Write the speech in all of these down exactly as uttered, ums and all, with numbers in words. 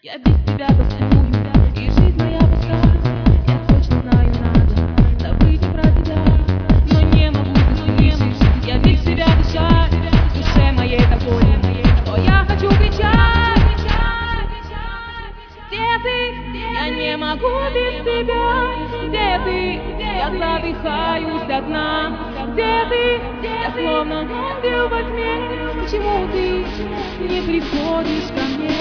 Я без тебя тоскую, и жизнь моя пуста. Я точно знаю, надо забыть про тебя, но не могу, ты слышишь, я без тебя дышать. В душе моей такой, что я хочу кричать. Где ты? Я не могу без тебя. Где ты? Я задыхаюсь от дна. Где ты? Я словно ангел во тьме. Почему ты не приходишь ко мне?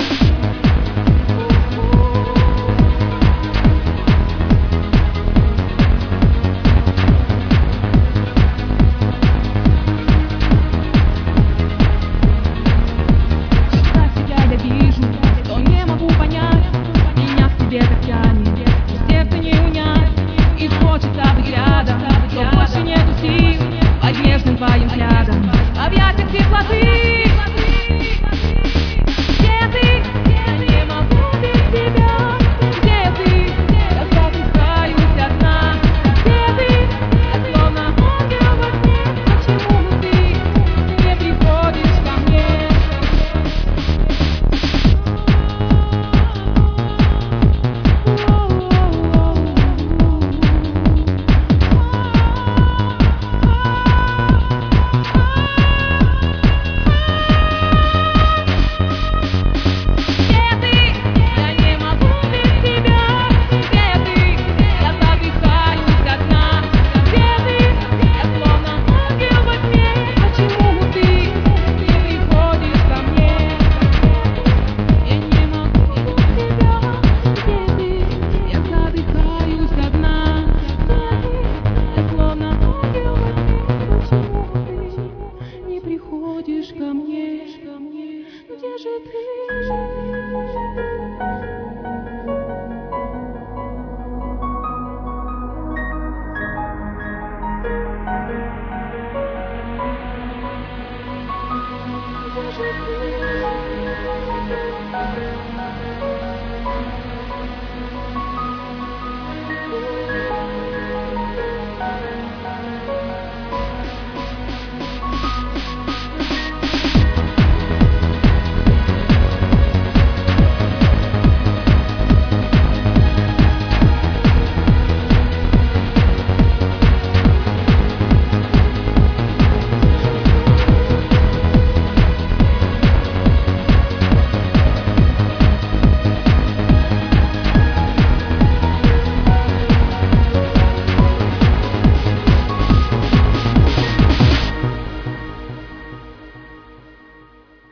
Твоим взглядом, в объятиях теплоты. Где ты? Я не могу без тебя. Где ты? Я задыхаюсь от дна. Где ты? Я словно ангел во сне. Почему ты не приходишь ко мне? Приходишь ко мне, ко мне, где же ты?